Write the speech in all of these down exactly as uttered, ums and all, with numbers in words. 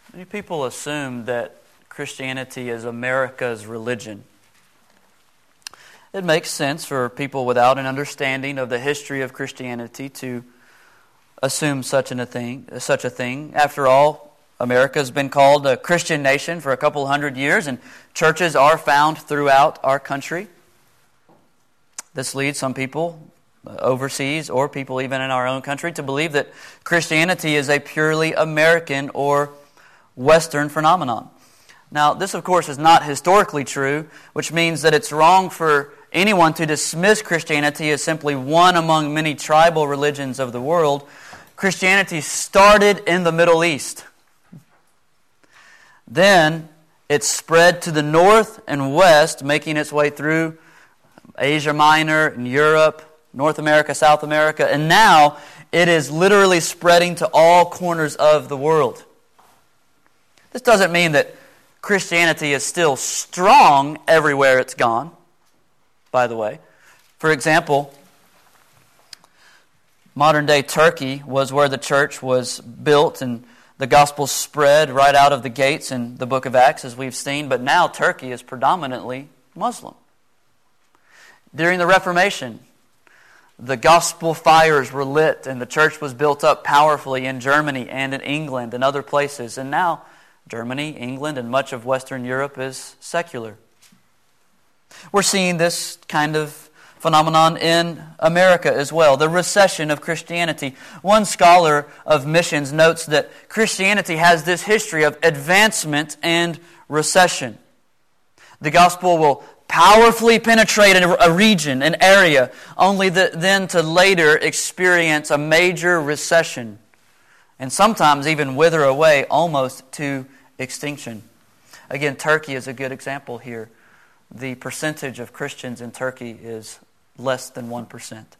Many people assume that Christianity is America's religion. It makes sense for people without an understanding of the history of Christianity to assume such a thing. Such a thing. After all, America has been called a Christian nation for a couple hundred years, and churches are found throughout our country. This leads some people overseas, or people even in our own country, to believe that Christianity is a purely American or Western phenomenon. Now, this, of course, is not historically true, which means that it's wrong for anyone to dismiss Christianity as simply one among many tribal religions of the world. Christianity started in the Middle East. Then it spread to the north and west, making its way through Asia Minor and Europe, North America, South America, and now it is literally spreading to all corners of the world. This doesn't mean that Christianity is still strong everywhere it's gone, by the way. For example, modern-day Turkey was where the church was built and the gospel spread right out of the gates in the book of Acts, as we've seen, but now Turkey is predominantly Muslim. During the Reformation, the gospel fires were lit and the church was built up powerfully in Germany and in England and other places. And now Germany, England, and much of Western Europe is secular. We're seeing this kind of phenomenon in America as well, the recession of Christianity. One scholar of missions notes that Christianity has this history of advancement and recession. The gospel will powerfully penetrate a region, an area, only the, then to later experience a major recession, and sometimes even wither away almost to extinction. Again, Turkey is a good example here. The percentage of Christians in Turkey is less than one percent,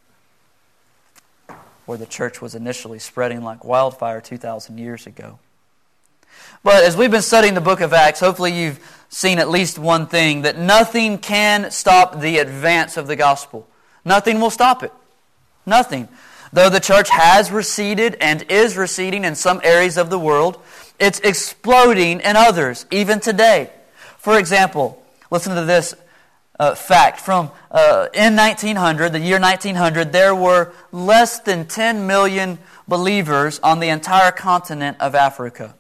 where the church was initially spreading like wildfire two thousand years ago. But as we've been studying the book of Acts, hopefully you've seen at least one thing, that nothing can stop the advance of the gospel. Nothing will stop it. Nothing. Though the church has receded and is receding in some areas of the world, it's exploding in others, even today. For example, listen to this uh, fact. From uh, in nineteen hundred, the year nineteen hundred, there were less than ten million believers on the entire continent of Africa.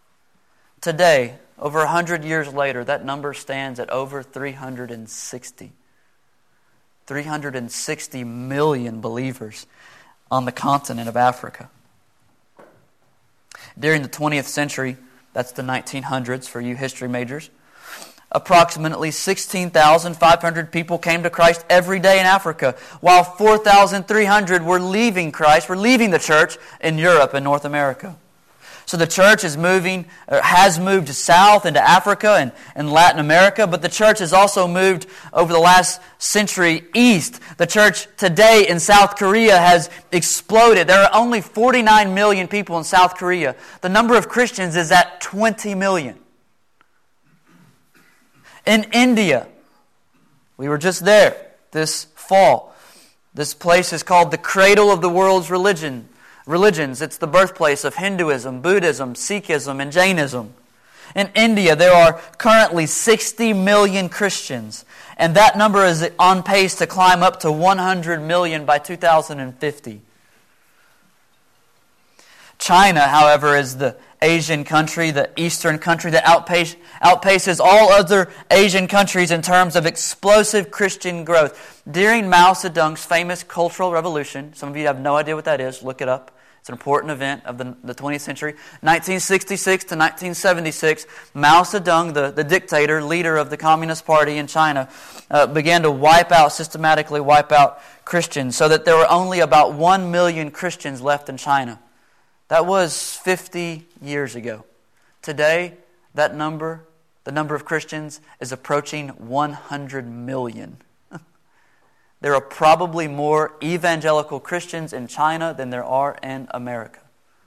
Today, over one hundred years later, that number stands at over three hundred sixty. three hundred sixty million believers on the continent of Africa. During the twentieth century, that's the nineteen hundreds for you history majors, approximately sixteen thousand five hundred people came to Christ every day in Africa, while four thousand three hundred were leaving Christ, were leaving the church in Europe and North America. So the church is moving, or has moved south into Africa and, and Latin America, but the church has also moved over the last century east. The church today in South Korea has exploded. There are only forty-nine million people in South Korea. The number of Christians is at twenty million. In India, we were just there this fall. This place is called the cradle of the world's religion. Religions. It's the birthplace of Hinduism, Buddhism, Sikhism, and Jainism. In India, there are currently sixty million Christians, and that number is on pace to climb up to one hundred million by two thousand fifty. China, however, is the Asian country, the Eastern country that outpace, outpaces all other Asian countries in terms of explosive Christian growth. During Mao Zedong's famous Cultural Revolution, some of you have no idea what that is, look it up. It's an important event of the, the twentieth century. nineteen sixty-six to nineteen seventy-six, Mao Zedong, the, the dictator, leader of the Communist Party in China, uh, began to wipe out, systematically wipe out Christians, so that there were only about one million Christians left in China. That was fifty years ago. Today, that number, the number of Christians, is approaching one hundred million. There are probably more evangelical Christians in China than there are in America.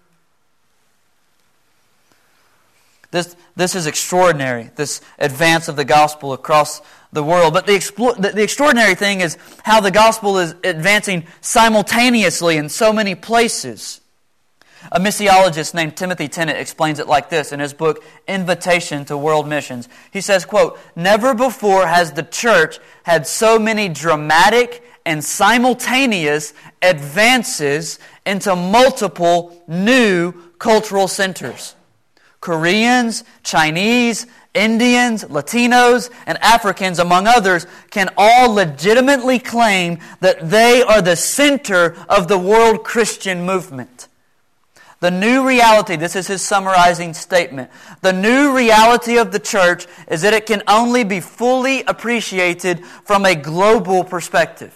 This, this is extraordinary, this advance of the gospel across the world. But the, explo- the, the extraordinary thing is how the gospel is advancing simultaneously in so many places. A missiologist named Timothy Tennant explains it like this in his book, Invitation to World Missions. He says, quote, "Never before has the church had so many dramatic and simultaneous advances into multiple new cultural centers. Koreans, Chinese, Indians, Latinos, and Africans, among others, can all legitimately claim that they are the center of the world Christian movement. The new reality," this is his summarizing statement, "the new reality of the church is that it can only be fully appreciated from a global perspective."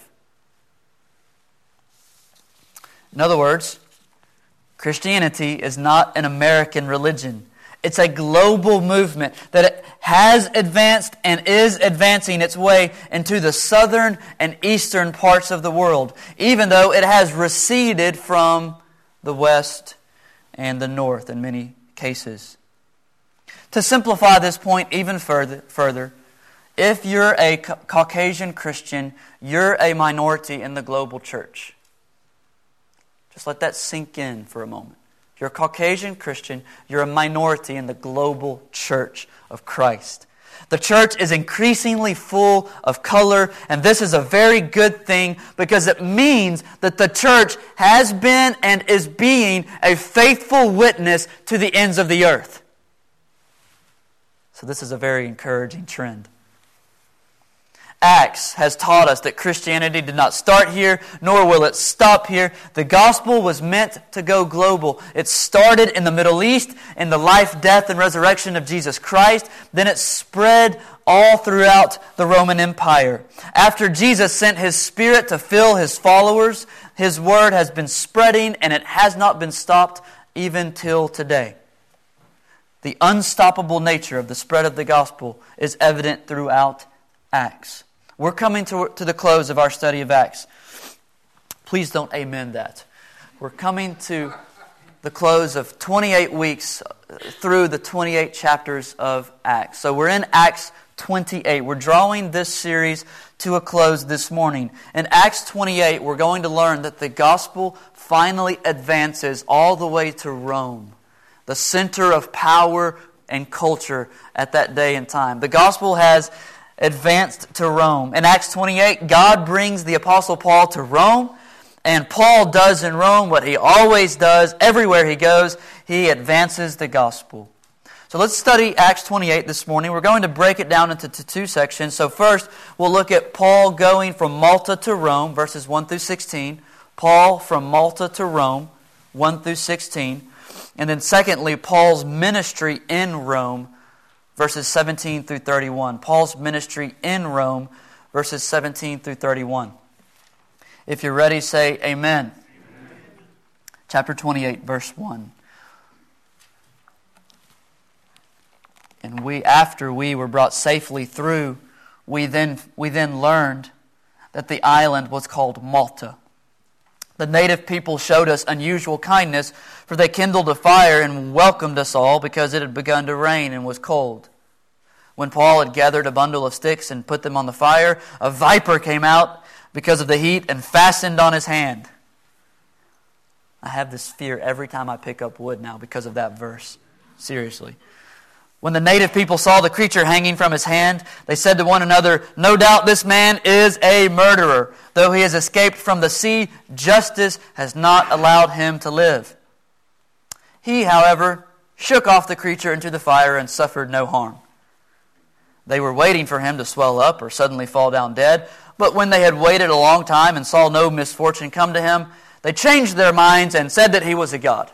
In other words, Christianity is not an American religion. It's a global movement that has advanced and is advancing its way into the southern and eastern parts of the world, even though it has receded from the west and the north in many cases. To simplify this point even further, further, if you're a Caucasian Christian, you're a minority in the global church. Just let that sink in for a moment. If you're a Caucasian Christian, you're a minority in the global church of Christ. The church is increasingly full of color, and this is a very good thing because it means that the church has been and is being a faithful witness to the ends of the earth. So this is a very encouraging trend. Acts has taught us that Christianity did not start here, nor will it stop here. The gospel was meant to go global. It started in the Middle East, in the life, death, and resurrection of Jesus Christ. Then it spread all throughout the Roman Empire. After Jesus sent His Spirit to fill His followers, His word has been spreading, and it has not been stopped even till today. The unstoppable nature of the spread of the gospel is evident throughout Acts. We're coming to, to the close of our study of Acts. Please don't amen that. We're coming to the close of twenty-eight weeks through the twenty-eight chapters of Acts. So we're in Acts twenty-eight. We're drawing this series to a close this morning. In Acts twenty-eight, we're going to learn that the gospel finally advances all the way to Rome, the center of power and culture at that day and time. The gospel has advanced to Rome. In Acts twenty-eight, God brings the Apostle Paul to Rome, and Paul does in Rome what he always does everywhere he goes. He advances the gospel. So let's study Acts twenty-eight this morning. We're going to break it down into two sections. So first, we'll look at Paul going from Malta to Rome, verses one through sixteen. Paul from Malta to Rome, one through sixteen. And then secondly, Paul's ministry in Rome, verses seventeen through thirty-one. Paul's ministry in Rome, verses seventeen through thirty-one. If you're ready, say amen. Amen. Chapter twenty-eight, verse one. And we, after we were brought safely through, we then, we then learned that the island was called Malta. The native people showed us unusual kindness, for they kindled a fire and welcomed us all because it had begun to rain and was cold. When Paul had gathered a bundle of sticks and put them on the fire, a viper came out because of the heat and fastened on his hand. I have this fear every time I pick up wood now because of that verse. Seriously. When the native people saw the creature hanging from his hand, they said to one another, "No doubt this man is a murderer. Though he has escaped from the sea, justice has not allowed him to live." He, however, shook off the creature into the fire and suffered no harm. They were waiting for him to swell up or suddenly fall down dead. But when they had waited a long time and saw no misfortune come to him, they changed their minds and said that he was a god.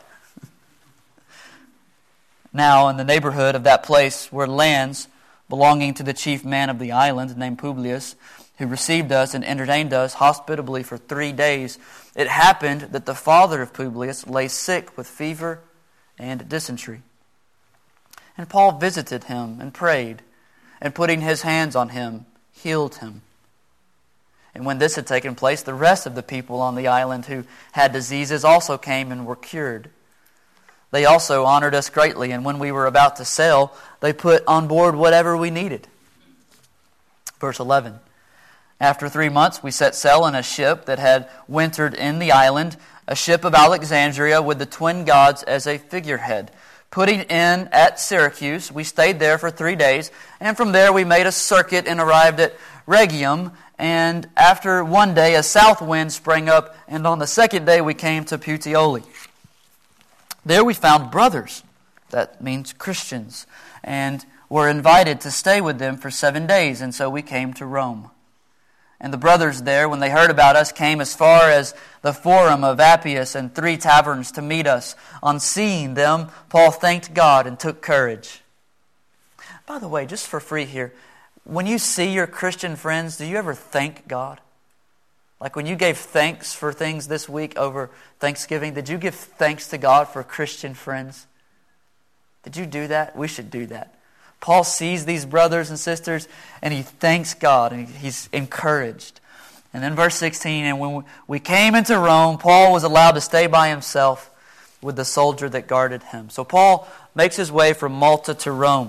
Now, in the neighborhood of that place were lands belonging to the chief man of the island, named Publius, who received us and entertained us hospitably for three days. It happened that the father of Publius lay sick with fever and dysentery. And Paul visited him and prayed, and putting his hands on him, healed him. And when this had taken place, the rest of the people on the island who had diseases also came and were cured. They also honored us greatly, and when we were about to sail, they put on board whatever we needed. Verse eleven. After three months, we set sail in a ship that had wintered in the island, a ship of Alexandria with the twin gods as a figurehead. Putting in at Syracuse, we stayed there for three days, and from there we made a circuit and arrived at Rhegium, and after one day a south wind sprang up, and on the second day we came to Puteoli. There we found brothers, that means Christians, and were invited to stay with them for seven days, and so we came to Rome. And the brothers there, when they heard about us, came as far as the Forum of Appius and three taverns to meet us. On seeing them, Paul thanked God and took courage. By the way, just for free here, when you see your Christian friends, do you ever thank God? Like when you gave thanks for things this week over Thanksgiving, did you give thanks to God for Christian friends? Did you do that? We should do that. Paul sees these brothers and sisters and he thanks God and he's encouraged. And then verse sixteen, and when we came into Rome, Paul was allowed to stay by himself with the soldier that guarded him. So Paul makes his way from Malta to Rome.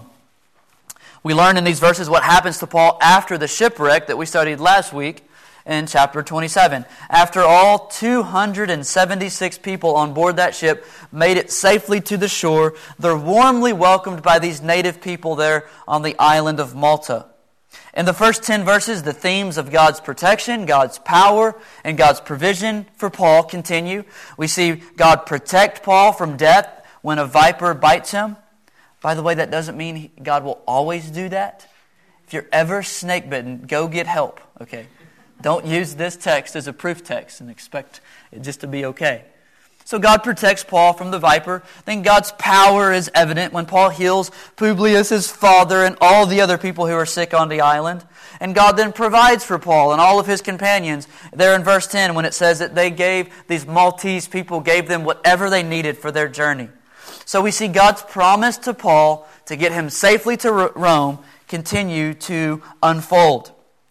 We learn in these verses what happens to Paul after the shipwreck that we studied last week in chapter twenty-seven. After all two hundred seventy-six people on board that ship made it safely to the shore, they're warmly welcomed by these native people there on the island of Malta. In the first ten verses, the themes of God's protection, God's power, and God's provision for Paul continue. We see God protect Paul from death when a viper bites him. By the way, that doesn't mean God will always do that. If you're ever snake bitten, go get help, okay? Don't use this text as a proof text and expect it just to be okay. So God protects Paul from the viper. Then God's power is evident when Paul heals Publius, his father, and all the other people who are sick on the island. And God then provides for Paul and all of his companions. There in verse ten when it says that they gave, these Maltese people gave them whatever they needed for their journey. So we see God's promise to Paul to get him safely to Rome continue to unfold.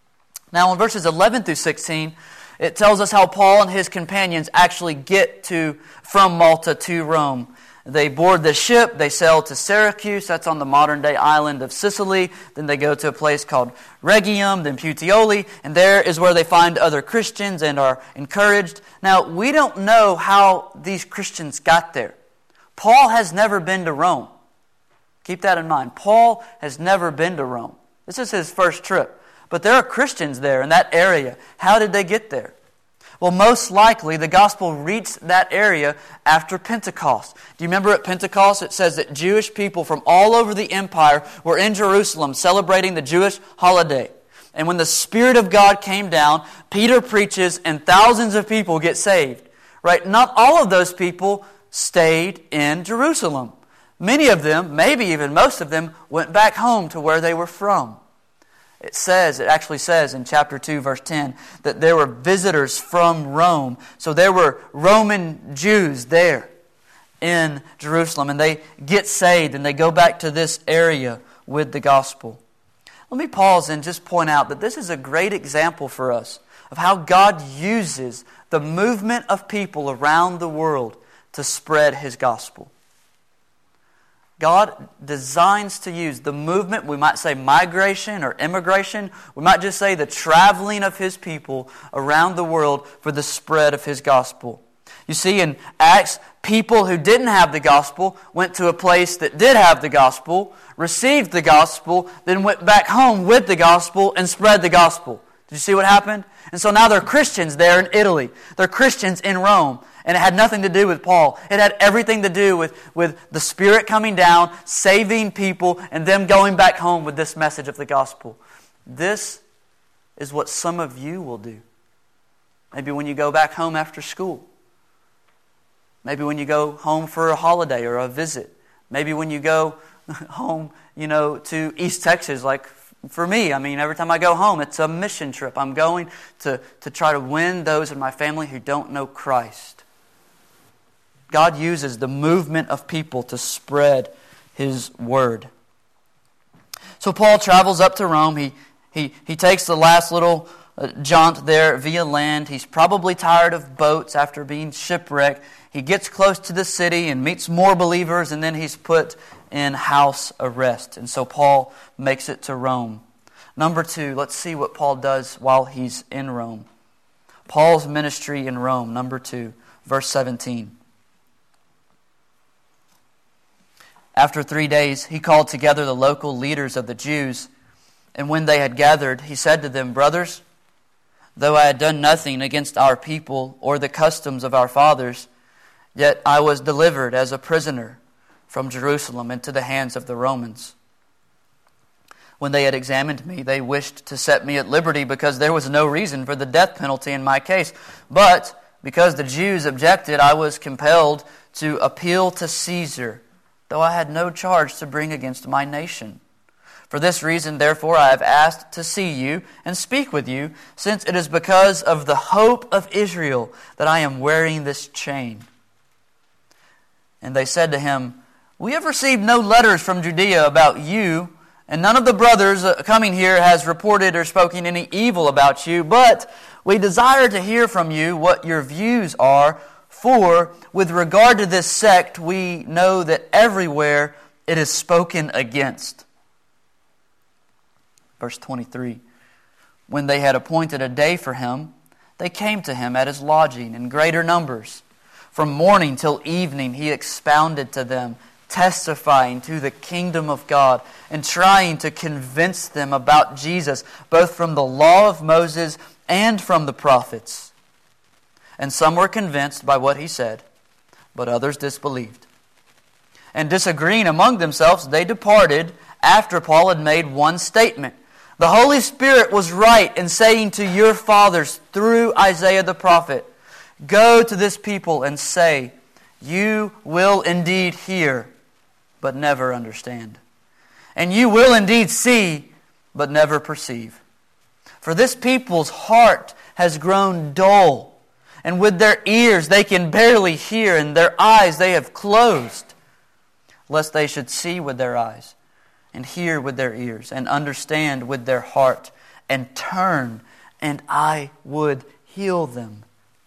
Now in verses eleven through sixteen, it tells us how Paul and his companions actually get to from Malta to Rome. They board the ship, they sail to Syracuse, that's on the modern-day island of Sicily. Then they go to a place called Rhegium, then Puteoli, and there is where they find other Christians and are encouraged. Now, we don't know how these Christians got there. Paul has never been to Rome. Keep that in mind. Paul has never been to Rome. This is his first trip. But there are Christians there in that area. How did they get there? Well, most likely the gospel reached that area after Pentecost. Do you remember at Pentecost it says that Jewish people from all over the empire were in Jerusalem celebrating the Jewish holiday. And when the Spirit of God came down, Peter preaches and thousands of people get saved. Right? Not all of those people stayed in Jerusalem. Many of them, maybe even most of them, went back home to where they were from. It says, it actually says in chapter two, verse ten, that there were visitors from Rome. So there were Roman Jews there in Jerusalem, and they get saved, and they go back to this area with the gospel. Let me pause and just point out that this is a great example for us of how God uses the movement of people around the world to spread His gospel. God designs to use the movement, we might say migration or immigration, we might just say the traveling of His people around the world for the spread of His gospel. You see, in Acts, people who didn't have the gospel went to a place that did have the gospel, received the gospel, then went back home with the gospel and spread the gospel. Did you see what happened? And so now they're Christians there in Italy. They're Christians in Rome. And it had nothing to do with Paul. It had everything to do with, with the Spirit coming down, saving people, and them going back home with this message of the gospel. This is what some of you will do. Maybe when you go back home after school. Maybe when you go home for a holiday or a visit. Maybe when you go home, you know, to East Texas, like for me. I mean, every time I go home, it's a mission trip. I'm going to, to try to win those in my family who don't know Christ. God uses the movement of people to spread His word. So Paul travels up to Rome. He he he takes the last little uh, jaunt there via land. He's probably tired of boats after being shipwrecked. He gets close to the city and meets more believers, and then he's put in house arrest. And so Paul makes it to Rome. Number two, let's see what Paul does while he's in Rome. Paul's ministry in Rome, number two. Verse seventeen. After three days, he called together the local leaders of the Jews, and when they had gathered, he said to them, "Brothers, though I had done nothing against our people or the customs of our fathers, yet I was delivered as a prisoner from Jerusalem into the hands of the Romans. When they had examined me, they wished to set me at liberty because there was no reason for the death penalty in my case. But because the Jews objected, I was compelled to appeal to Caesar, though I had no charge to bring against my nation. For this reason, therefore, I have asked to see you and speak with you, since it is because of the hope of Israel that I am wearing this chain." And they said to him, "We have received no letters from Judea about you, and none of the brothers coming here has reported or spoken any evil about you, but we desire to hear from you what your views are, for with regard to this sect, we know that everywhere it is spoken against." Verse twenty-three. When they had appointed a day for him, they came to him at his lodging in greater numbers. From morning till evening he expounded to them, testifying to the kingdom of God and trying to convince them about Jesus, both from the law of Moses and from the prophets. And some were convinced by what he said, but others disbelieved. And disagreeing among themselves, they departed after Paul had made one statement. "The Holy Spirit was right in saying to your fathers through Isaiah the prophet, 'Go to this people and say, you will indeed hear, but never understand. And you will indeed see, but never perceive. For this people's heart has grown dull, and with their ears they can barely hear, and their eyes they have closed, lest they should see with their eyes, and hear with their ears, and understand with their heart, and turn, and I would heal them.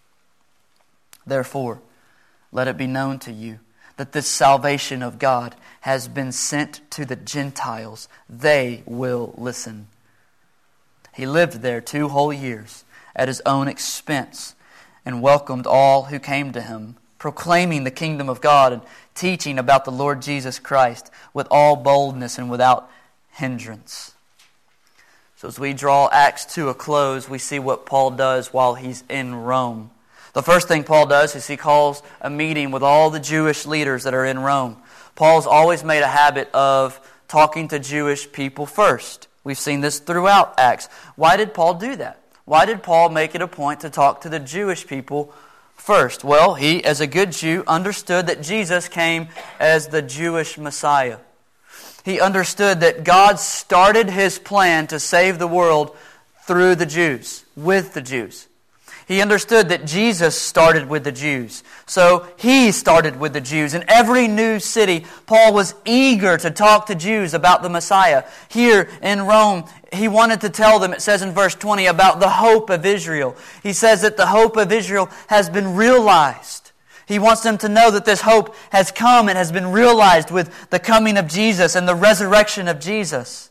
Therefore, let it be known to you that this salvation of God has been sent to the Gentiles. They will listen.' He lived there two whole years at his own expense and welcomed all who came to him, proclaiming the kingdom of God and teaching about the Lord Jesus Christ with all boldness and without hindrance." So as we draw Acts to a close, we see what Paul does while he's in Rome. The first thing Paul does is he calls a meeting with all the Jewish leaders that are in Rome. Paul's always made a habit of talking to Jewish people first. We've seen this throughout Acts. Why did Paul do that? Why did Paul make it a point to talk to the Jewish people first? Well, he, as a good Jew, understood that Jesus came as the Jewish Messiah. He understood that God started His plan to save the world through the Jews, with the Jews. He understood that Jesus started with the Jews. So He started with the Jews. In every new city, Paul was eager to talk to Jews about the Messiah. Here in Rome, he wanted to tell them, it says in verse twenty, about the hope of Israel. He says that the hope of Israel has been realized. He wants them to know that this hope has come and has been realized with the coming of Jesus and the resurrection of Jesus.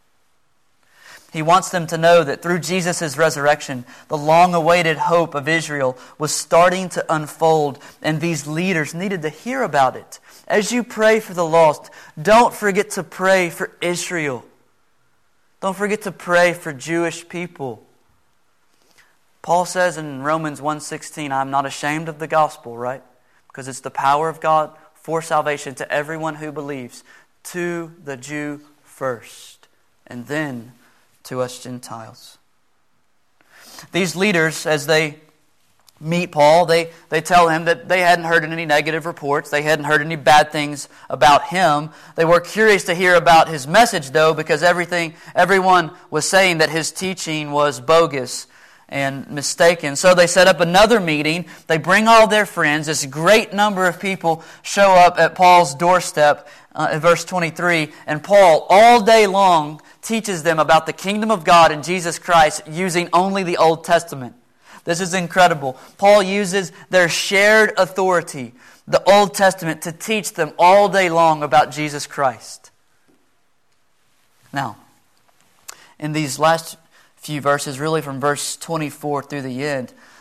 He wants them to know that through Jesus' resurrection, the long-awaited hope of Israel was starting to unfold, and these leaders needed to hear about it. As you pray for the lost, don't forget to pray for Israel. Don't forget to pray for Jewish people. Paul says in Romans one sixteen, "I'm not ashamed of the gospel," right? Because it's the power of God for salvation to everyone who believes, to the Jew first, and then to us Gentiles. These leaders, as they meet Paul, they, they tell him that they hadn't heard any negative reports. They hadn't heard any bad things about him. They were curious to hear about his message, though, because everything everyone was saying that his teaching was bogus and mistaken. So they set up another meeting. They bring all their friends. This great number of people show up at Paul's doorstep uh, in verse twenty-three. And Paul, all day long, teaches them about the kingdom of God and Jesus Christ using only the Old Testament. This is incredible. Paul uses their shared authority, the Old Testament, to teach them all day long about Jesus Christ. Now, in these last few verses, really from verse twenty-four through the end,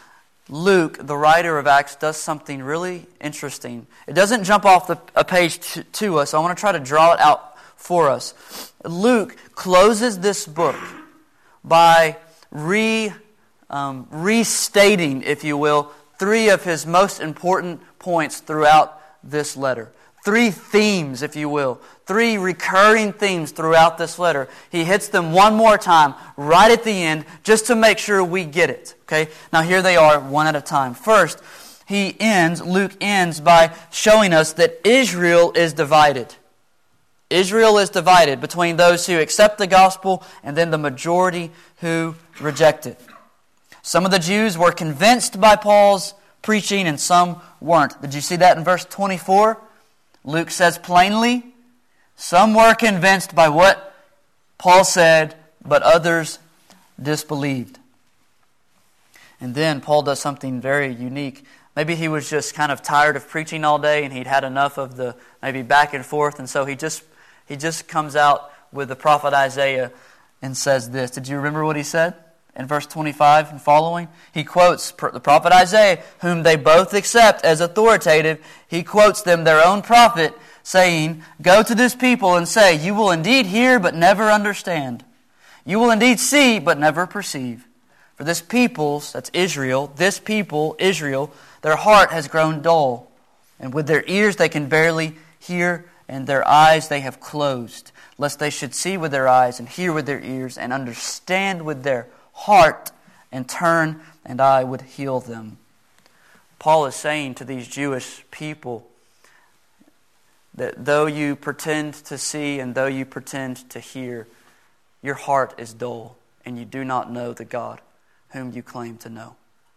Luke, the writer of Acts, does something really interesting. It doesn't jump off the, a page to, to us. I want to try to draw it out for us. Luke closes this book by re, um, restating, if you will, three of his most important points throughout this letter. Three themes, if you will. Three recurring themes throughout this letter. He hits them one more time right at the end just to make sure we get it. Okay? Now here they are one at a time. First, he ends, Luke ends by showing us that Israel is divided. Israel is divided between those who accept the gospel and then the majority who reject it. Some of the Jews were convinced by Paul's preaching and some weren't. Did you see that in verse twenty-four? Luke says plainly, some were convinced by what Paul said, but others disbelieved. And then Paul does something very unique. Maybe he was just kind of tired of preaching all day and he'd had enough of the maybe back and forth, and so he just he just comes out with the prophet Isaiah and says this. Did you remember what he said in verse twenty-five and following? He quotes the prophet Isaiah, whom they both accept as authoritative. He quotes them their own prophet, saying, "Go to this people and say, you will indeed hear but never understand. You will indeed see but never perceive. For this people," that's Israel, "this people, Israel, their heart has grown dull, and with their ears they can barely hear, and their eyes they have closed, lest they should see with their eyes and hear with their ears and understand with their heart and turn, and I would heal them." Paul is saying to these Jewish people that though you pretend to see and though you pretend to hear, your heart is dull and you do not know the God whom you claim to know.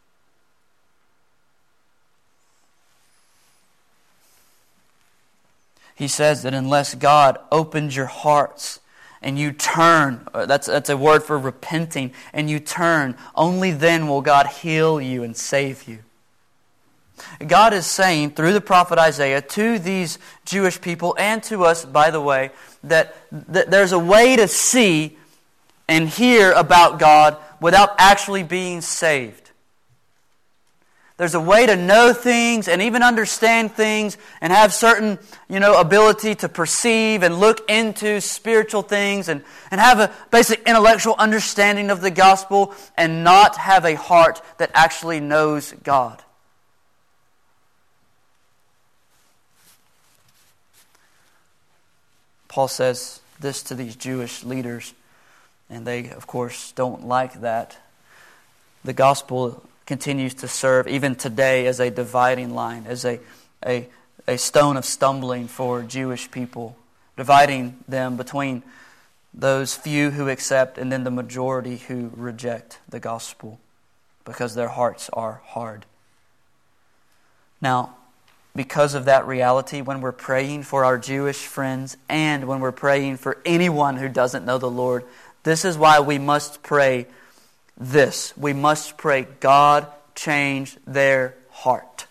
He says that unless God opens your hearts and you turn, that's, that's a word for repenting, and you turn, only then will God heal you and save you. God is saying through the prophet Isaiah to these Jewish people and to us, by the way, that, that there's a way to see and hear about God without actually being saved. There's a way to know things and even understand things and have certain, you know, ability to perceive and look into spiritual things and, and have a basic intellectual understanding of the gospel and not have a heart that actually knows God. Paul says this to these Jewish leaders, and they, of course, don't like that. The gospel continues to serve, even today, as a dividing line, as a, a, a stone of stumbling for Jewish people, dividing them between those few who accept and then the majority who reject the gospel because their hearts are hard. Now, because of that reality, when we're praying for our Jewish friends and when we're praying for anyone who doesn't know the Lord, this is why we must pray this. We must pray, God, change their heart.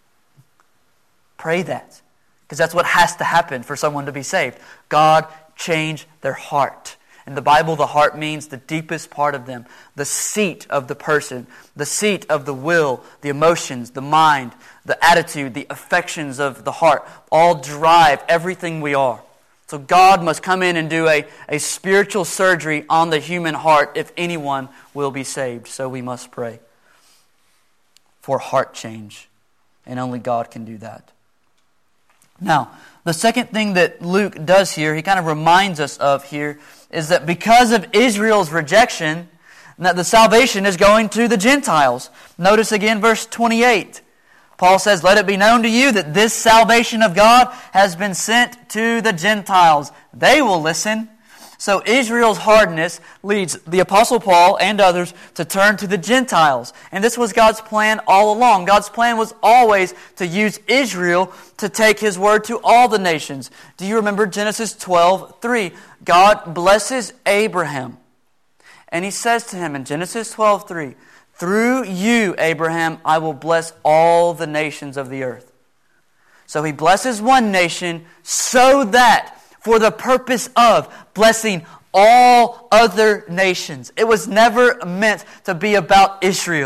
Pray that. Because that's what has to happen for someone to be saved. God, change their heart. In the Bible, the heart means the deepest part of them, the seat of the person, the seat of the will, the emotions, the mind, the attitude, the affections of the heart, all drive everything we are. So God must come in and do a, a spiritual surgery on the human heart if anyone will be saved. So we must pray for heart change. And only God can do that. Now, the second thing that Luke does here, he kind of reminds us of here, is that because of Israel's rejection, that the salvation is going to the Gentiles. Notice again verse twenty-eight. Paul says, "Let it be known to you that this salvation of God has been sent to the Gentiles. They will listen." So Israel's hardness leads the Apostle Paul and others to turn to the Gentiles. And this was God's plan all along. God's plan was always to use Israel to take His word to all the nations. Do you remember Genesis twelve three? God blesses Abraham. And He says to him in Genesis twelve three, "Through you, Abraham, I will bless all the nations of the earth." So He blesses one nation so that for the purpose of blessing all other nations. It was never meant to be about Israel.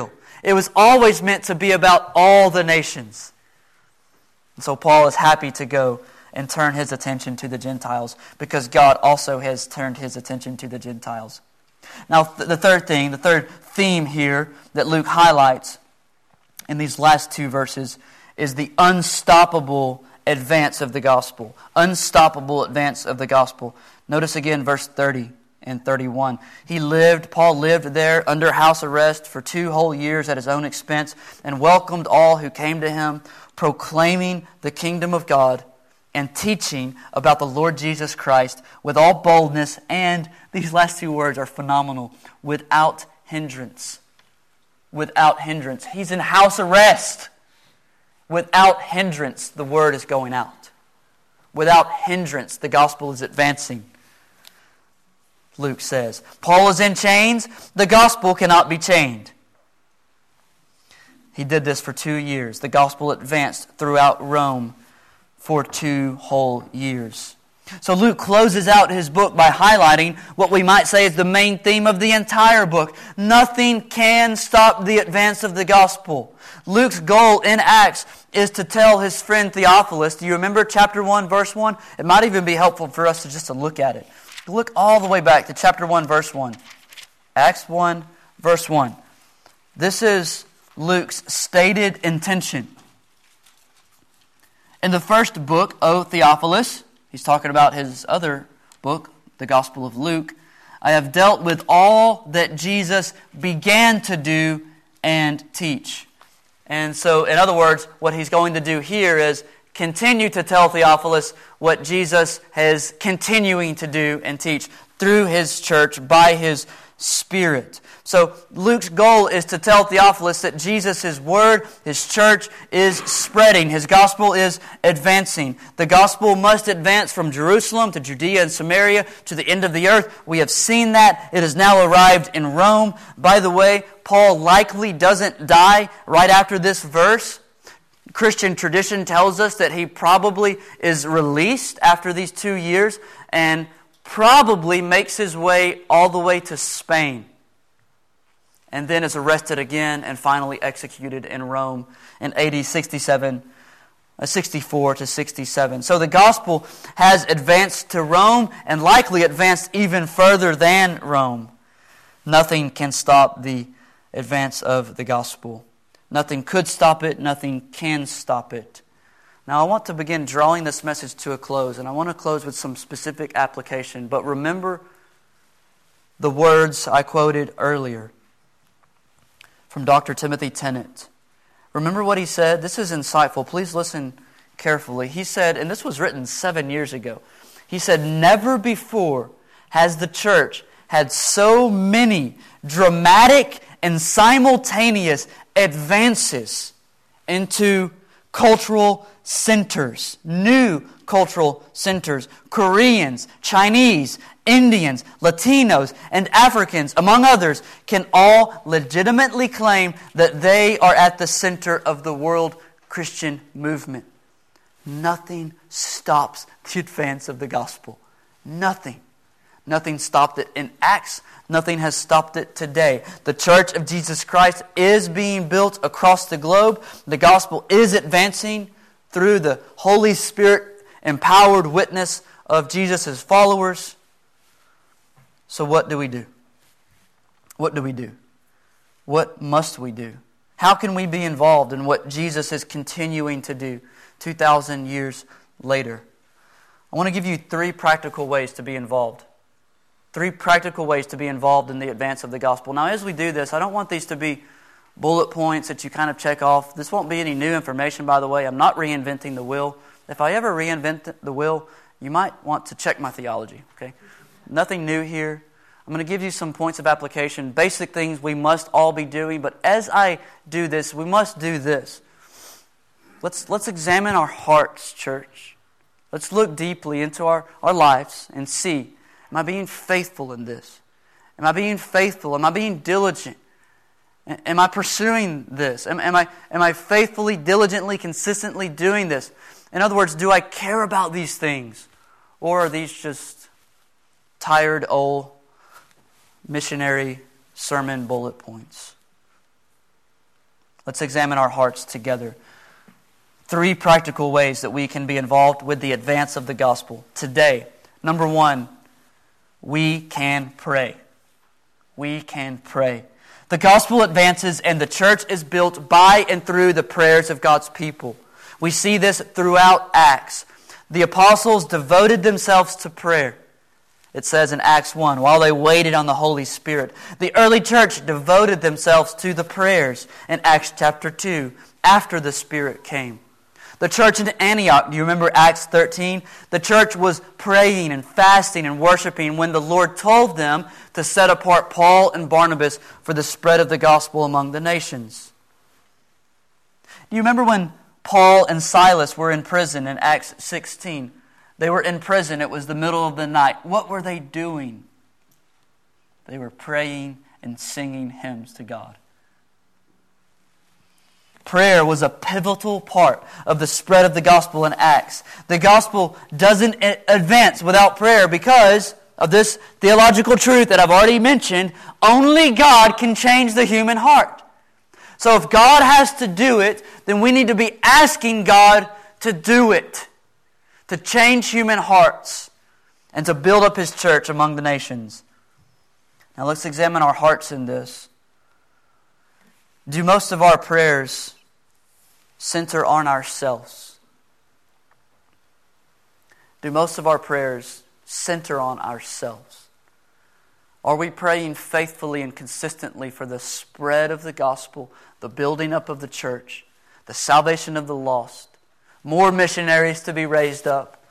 It was always meant to be about all the nations. And so Paul is happy to go and turn his attention to the Gentiles because God also has turned his attention to the Gentiles. Now, th- the third thing, the third theme here that Luke highlights in these last two verses is the unstoppable advance of the gospel. Unstoppable advance of the gospel. Notice again verse thirty and thirty-one. He lived, Paul lived there under house arrest for two whole years at his own expense and welcomed all who came to him, proclaiming the kingdom of God and teaching about the Lord Jesus Christ with all boldness, and these last two words are phenomenal, without hindrance. Without hindrance. He's in house arrest. Without hindrance, the word is going out. Without hindrance, the gospel is advancing. Luke says, Paul is in chains, the gospel cannot be chained. He did this for two years. The gospel advanced throughout Rome for two whole years. So Luke closes out his book by highlighting what we might say is the main theme of the entire book. Nothing can stop the advance of the gospel. Luke's goal in Acts is to tell his friend Theophilus. Do you remember chapter one, verse one? It might even be helpful for us to just to look at it. Look all the way back to chapter one, verse one. Acts one, verse one. This is Luke's stated intention. In the first book, O Theophilus, he's talking about his other book, the Gospel of Luke, I have dealt with all that Jesus began to do and teach. And so, in other words, what he's going to do here is continue to tell Theophilus what Jesus is continuing to do and teach through his church by his Spirit. So Luke's goal is to tell Theophilus that Jesus' word, his church, is spreading. His gospel is advancing. The gospel must advance from Jerusalem to Judea and Samaria to the end of the earth. We have seen that. It has now arrived in Rome. By the way, Paul likely doesn't die right after this verse. Christian tradition tells us that he probably is released after these two years and probably makes his way all the way to Spain, and then is arrested again and finally executed in Rome in A D sixty-seven, sixty-four to sixty-seven. So the gospel has advanced to Rome and likely advanced even further than Rome. Nothing can stop the advance of the gospel. Nothing could stop it. Nothing can stop it. Now I want to begin drawing this message to a close, and I want to close with some specific application. But remember the words I quoted earlier from Doctor Timothy Tennant. Remember what he said? This is insightful. Please listen carefully. He said, and this was written seven years ago, he said, never before has the church had so many dramatic and simultaneous advances into cultural centers, new cultural centers. Koreans, Chinese, Indians, Latinos, and Africans, among others, can all legitimately claim that they are at the center of the world Christian movement. Nothing stops the advance of the gospel. Nothing. Nothing stopped it in Acts. Nothing has stopped it today. The Church of Jesus Christ is being built across the globe. The gospel is advancing through the Holy Spirit-empowered witness of Jesus' followers. So what do we do? What do we do? What must we do? How can we be involved in what Jesus is continuing to do two thousand years later? I want to give you three practical ways to be involved. Three practical ways to be involved in the advance of the gospel. Now, as we do this, I don't want these to be bullet points that you kind of check off. This won't be any new information, by the way. I'm not reinventing the wheel. If I ever reinvent the wheel, you might want to check my theology, okay? Nothing new here. I'm going to give you some points of application, basic things we must all be doing. But as I do this, we must do this. Let's, let's examine our hearts, church. Let's look deeply into our, our lives and see, am I being faithful in this? Am I being faithful? Am I being diligent? Am I pursuing this? Am, am I am I faithfully, diligently, consistently doing this? In other words, do I care about these things? Or are these just tired old missionary sermon bullet points? Let's examine our hearts together. Three practical ways that we can be involved with the advance of the gospel today. Number one, we can pray. We can pray. The gospel advances and the church is built by and through the prayers of God's people. We see this throughout Acts. The apostles devoted themselves to prayer. It says in Acts one, while they waited on the Holy Spirit. The early church devoted themselves to the prayers in Acts chapter two, after the Spirit came. The church in Antioch, do you remember Acts thirteen? The church was praying and fasting and worshiping when the Lord told them to set apart Paul and Barnabas for the spread of the gospel among the nations. Do you remember when Paul and Silas were in prison in Acts sixteen? They were in prison. It was the middle of the night. What were they doing? They were praying and singing hymns to God. Prayer was a pivotal part of the spread of the gospel in Acts. The gospel doesn't advance without prayer because of this theological truth that I've already mentioned. Only God can change the human heart. So if God has to do it, then we need to be asking God to do it, to change human hearts and to build up His church among the nations. Now let's examine our hearts in this. Do most of our prayers center on ourselves? Do most of our prayers center on ourselves? Are we praying faithfully and consistently for the spread of the gospel, the building up of the church, the salvation of the lost, more missionaries to be raised up?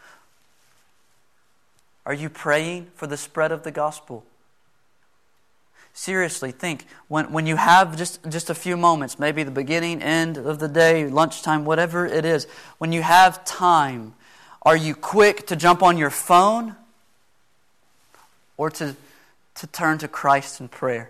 Are you praying for the spread of the gospel? Seriously, think, when, when you have just, just a few moments, maybe the beginning, end of the day, lunchtime, whatever it is, when you have time, are you quick to jump on your phone or to, to turn to Christ in prayer?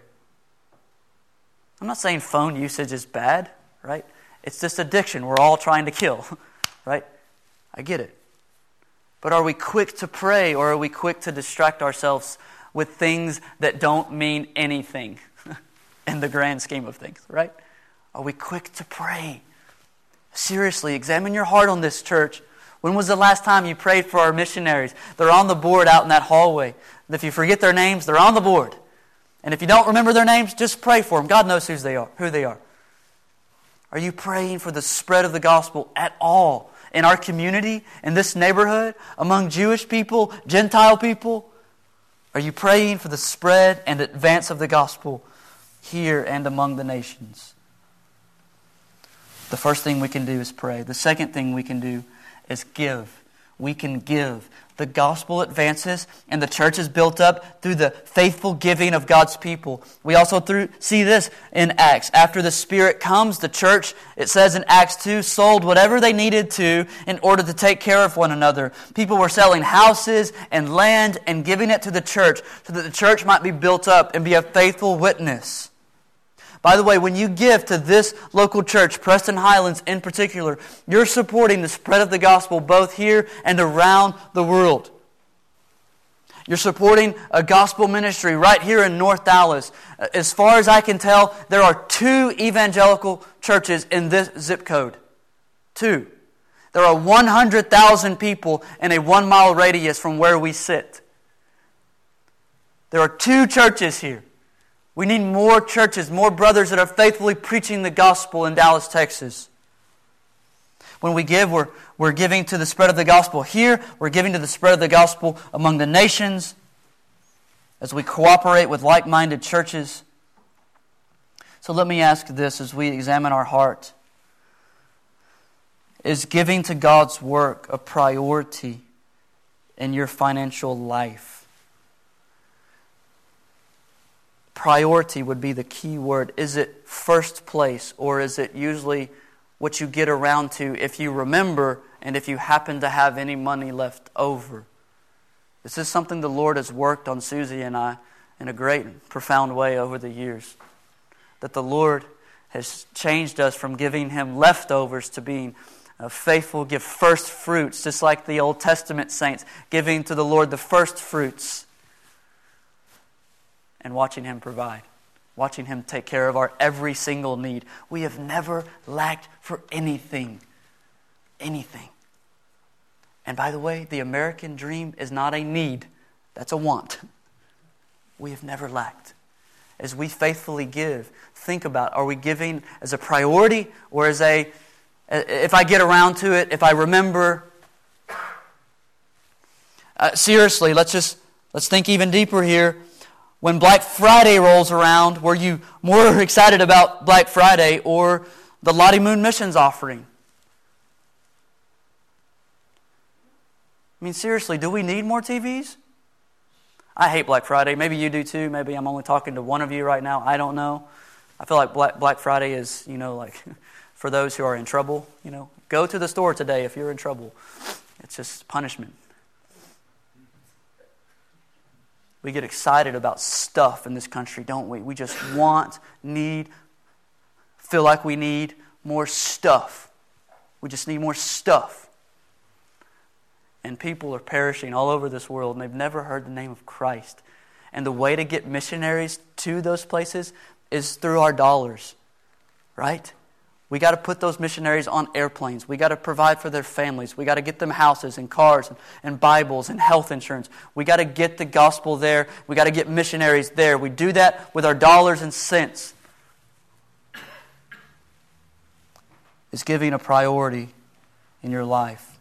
I'm not saying phone usage is bad, right? It's this addiction we're all trying to kill, right? I get it. But are we quick to pray or are we quick to distract ourselves with things that don't mean anything in the grand scheme of things, right? Are we quick to pray? Seriously, examine your heart on this, church. When was the last time you prayed for our missionaries? They're on the board out in that hallway. And if you forget their names, they're on the board. And if you don't remember their names, just pray for them. God knows who they are. Who they are. Are you praying for the spread of the gospel at all? In our community, in this neighborhood, among Jewish people, Gentile people? Are you praying for the spread and advance of the gospel here and among the nations? The first thing we can do is pray. The second thing we can do is give. We can give. The gospel advances and the church is built up through the faithful giving of God's people. We also through, see this in Acts. After the Spirit comes, the church, it says in Acts two, sold whatever they needed to in order to take care of one another. People were selling houses and land and giving it to the church so that the church might be built up and be a faithful witness. By the way, when you give to this local church, Preston Highlands in particular, you're supporting the spread of the gospel both here and around the world. You're supporting a gospel ministry right here in North Dallas. As far as I can tell, there are two evangelical churches in this zip code. Two. There are one hundred thousand people in a one-mile radius from where we sit. There are two churches here. We need more churches, more brothers that are faithfully preaching the gospel in Dallas, Texas. When we give, we're, we're giving to the spread of the gospel here. We're giving to the spread of the gospel among the nations as we cooperate with like-minded churches. So let me ask this as we examine our heart. Is giving to God's work a priority in your financial life? Priority would be the key word. Is it first place, or is it usually what you get around to if you remember and if you happen to have any money left over? This is something the Lord has worked on Susie and I in a great, profound way over the years. That the Lord has changed us from giving Him leftovers to being faithful, give first fruits, just like the Old Testament saints, giving to the Lord the first fruits and watching Him provide. watching Him take care of our every single need. We have never lacked for anything. Anything. And by the way, the American dream is not a need. That's a want. We have never lacked. As we faithfully give, think about, are we giving as a priority or as a, if I get around to it, if I remember? Uh, seriously, let's just, let's think even deeper here. When Black Friday rolls around, were you more excited about Black Friday or the Lottie Moon missions offering? I mean, seriously, do we need more T Vs? I hate Black Friday. Maybe you do too. Maybe I'm only talking to one of you right now. I don't know. I feel like Black, Black Friday is, you know, like for those who are in trouble. You know, go to the store today if you're in trouble. It's just punishment. We get excited about stuff in this country, don't we? We just want, need, feel like we need more stuff. We just need more stuff. And people are perishing all over this world, and they've never heard the name of Christ. And the way to get missionaries to those places is through our dollars, right? We got to put those missionaries on airplanes. We got to provide for their families. We got to get them houses and cars and, and Bibles and health insurance. We got to get the gospel there. We got to get missionaries there. We do that with our dollars and cents. Is giving a priority in your life?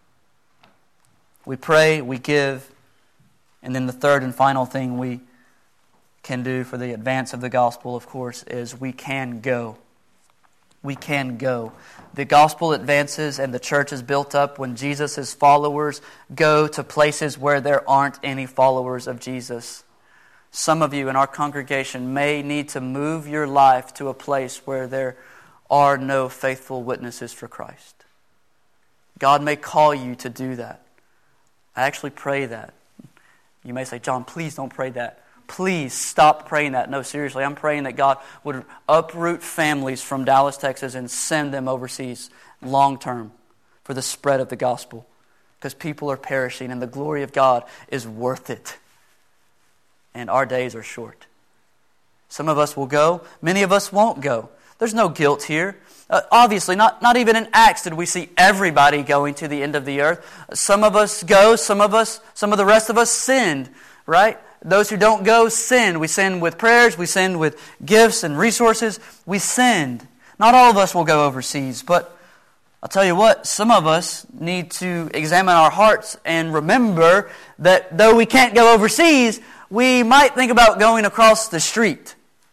We pray, we give, and then the third and final thing we can do for the advance of the gospel, of course, is we can go. We can go. The gospel advances and the church is built up when Jesus' followers go to places where there aren't any followers of Jesus. Some of you in our congregation may need to move your life to a place where there are no faithful witnesses for Christ. God may call you to do that. I actually pray that. You may say, John, please don't pray that. Please stop praying that. No, seriously, I'm praying that God would uproot families from Dallas, Texas and send them overseas long term for the spread of the gospel. Because people are perishing and the glory of God is worth it. And our days are short. Some of us will go. Many of us won't go. There's no guilt here. Uh, obviously, not, not even in Acts did we see everybody going to the end of the earth. Some of us go, some of us, some of the rest of us sinned, right? Those who don't go sin. We sin with prayers. We sin with gifts and resources. We sinned. Not all of us will go overseas, but I'll tell you what, some of us need to examine our hearts and remember that though we can't go overseas, we might think about going across the street.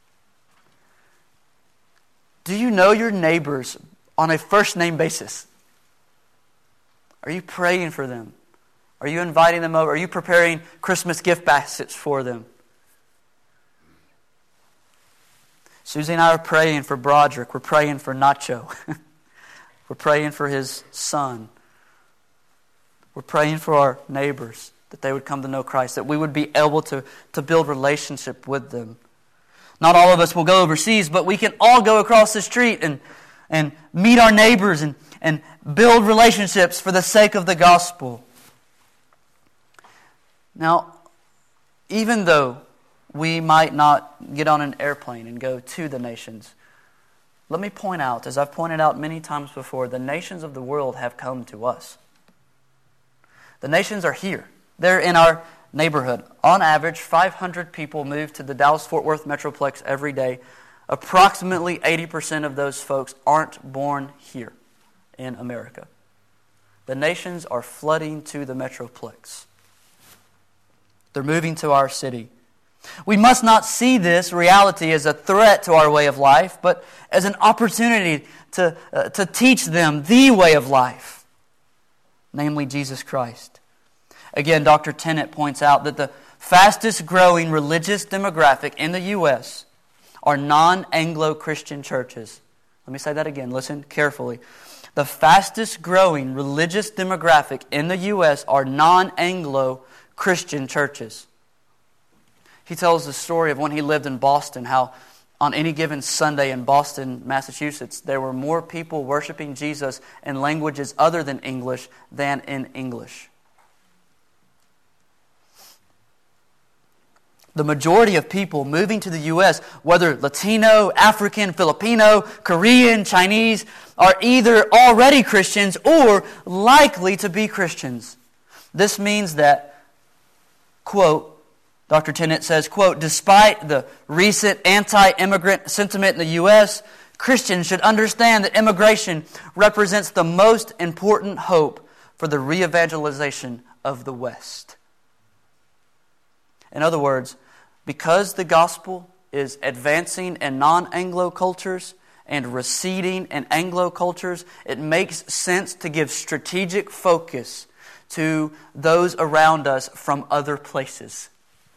Do you know your neighbors on a first name basis? Are you praying for them? Are you inviting them over? Are you preparing Christmas gift baskets for them? Susie and I are praying for Broderick. We're praying for Nacho. We're praying for his son. We're praying for our neighbors, that they would come to know Christ, that we would be able to, to build relationship with them. Not all of us will go overseas, but we can all go across the street and, and meet our neighbors and, and build relationships for the sake of the gospel. Now, even though we might not get on an airplane and go to the nations, let me point out, as I've pointed out many times before, the nations of the world have come to us. The nations are here. They're in our neighborhood. On average, five hundred people move to the Dallas-Fort Worth Metroplex every day. Approximately eighty percent of those folks aren't born here in America. The nations are flooding to the Metroplex. They're moving to our city. We must not see this reality as a threat to our way of life, but as an opportunity to, uh, to teach them the way of life, namely Jesus Christ. Again, Doctor Tennant points out that the fastest growing religious demographic in the U S are non-Anglo-Christian churches. Let me say that again. Listen carefully. The fastest growing religious demographic in the U S are non-Anglo-Christian churches. He tells the story of when he lived in Boston, how on any given Sunday in Boston, Massachusetts, there were more people worshiping Jesus in languages other than English than in English. The majority of people moving to the U S, whether Latino, African, Filipino, Korean, Chinese, are either already Christians or likely to be Christians. This means that, quote, Doctor Tennant says, quote, despite the recent anti-immigrant sentiment in the U S, Christians should understand that immigration represents the most important hope for the re-evangelization of the West. In other words, because the gospel is advancing in non-Anglo cultures and receding in Anglo cultures, it makes sense to give strategic focus to those around us from other places.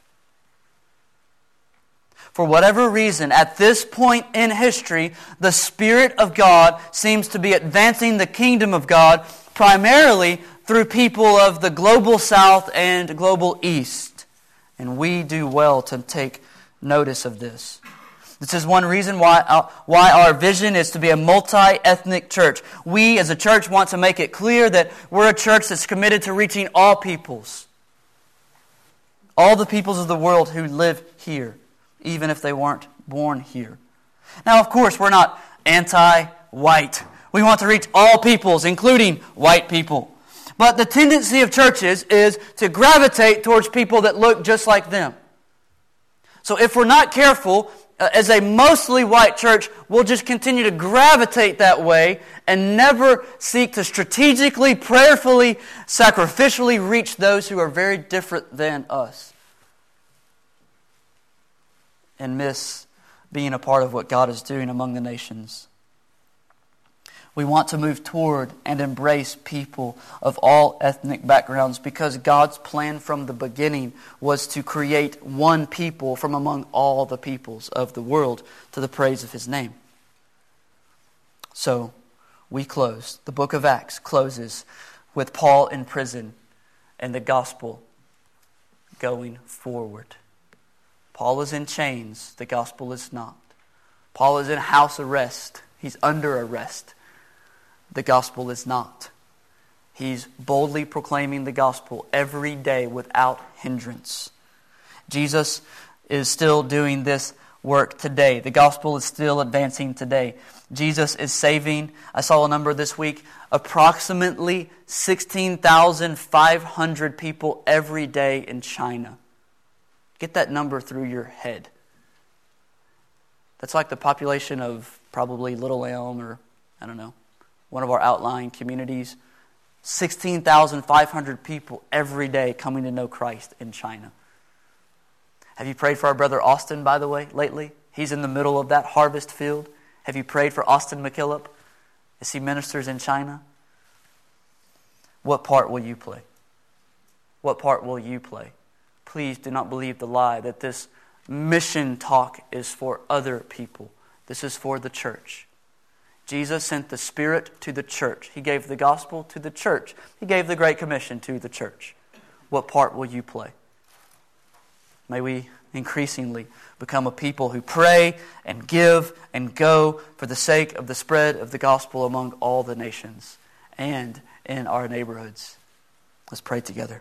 For whatever reason, at this point in history, the Spirit of God seems to be advancing the kingdom of God primarily through people of the global South and global East. And we do well to take notice of this. This is one reason why our, why our vision is to be a multi-ethnic church. We as a church want to make it clear that we're a church that's committed to reaching all peoples. All the peoples of the world who live here, even if they weren't born here. Now, of course, we're not anti-white. We want to reach all peoples, including white people. But the tendency of churches is to gravitate towards people that look just like them. So if we're not careful, uh, as a mostly white church, we'll just continue to gravitate that way and never seek to strategically, prayerfully, sacrificially reach those who are very different than us. And miss being a part of what God is doing among the nations. We want to move toward and embrace people of all ethnic backgrounds because God's plan from the beginning was to create one people from among all the peoples of the world to the praise of His name. So, we close. The book of Acts closes with Paul in prison and the gospel going forward. Paul is in chains. The gospel is not. Paul is in house arrest. He's under arrest. The gospel is not. He's boldly proclaiming the gospel every day without hindrance. Jesus is still doing this work today. The gospel is still advancing today. Jesus is saving, I saw a number this week, approximately sixteen thousand five hundred people every day in China. Get that number through your head. That's like the population of probably Little Elm or, I don't know, one of our outlying communities. sixteen thousand five hundred people every day coming to know Christ in China. Have you prayed for our brother Austin, by the way, lately? He's in the middle of that harvest field. Have you prayed for Austin McKillop as he ministers in China? What part will you play? What part will you play? Please do not believe the lie that this mission talk is for other people. This is for the church. Jesus sent the Spirit to the church. He gave the gospel to the church. He gave the Great Commission to the church. What part will you play? May we increasingly become a people who pray and give and go for the sake of the spread of the gospel among all the nations and in our neighborhoods. Let's pray together.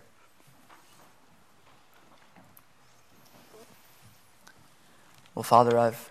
Well, Father, I've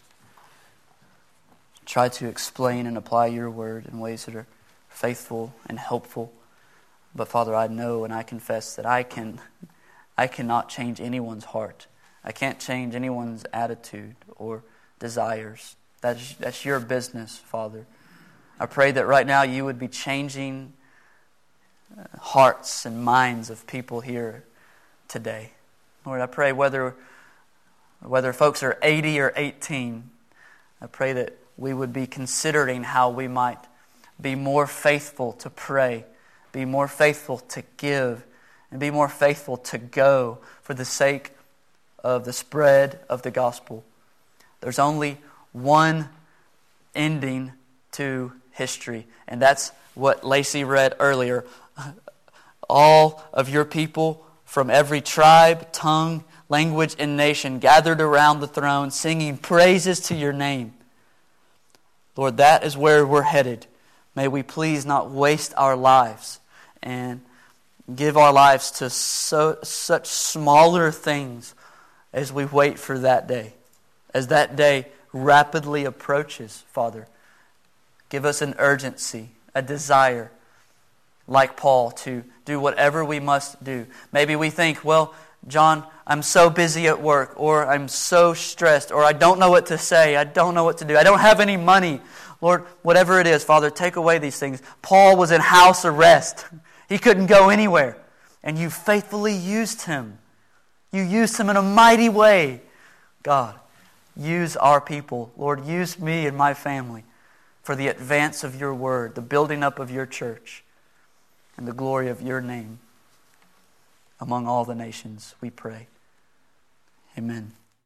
try to explain and apply your word in ways that are faithful and helpful. But Father, I know and I confess that I can I cannot change anyone's heart. I can't change anyone's attitude or desires. That's, that's your business, Father. I pray that right now you would be changing hearts and minds of people here today. Lord, I pray whether whether folks are eighty or eighteen, I pray that we would be considering how we might be more faithful to pray, be more faithful to give, and be more faithful to go for the sake of the spread of the gospel. There's only one ending to history, and that's what Lacey read earlier. All of your people from every tribe, tongue, language, and nation gathered around the throne, singing praises to your name. Lord, that is where we're headed. May we please not waste our lives and give our lives to so, such smaller things as we wait for that day. As that day rapidly approaches, Father, give us an urgency, a desire, like Paul, to do whatever we must do. Maybe we think, well, John, I'm so busy at work, or I'm so stressed, or I don't know what to say, I don't know what to do, I don't have any money. Lord, whatever it is, Father, take away these things. Paul was in house arrest. He couldn't go anywhere. And you faithfully used him. You used him in a mighty way. God, use our people. Lord, use me and my family for the advance of your word, the building up of your church, and the glory of your name among all the nations, we pray. Amen.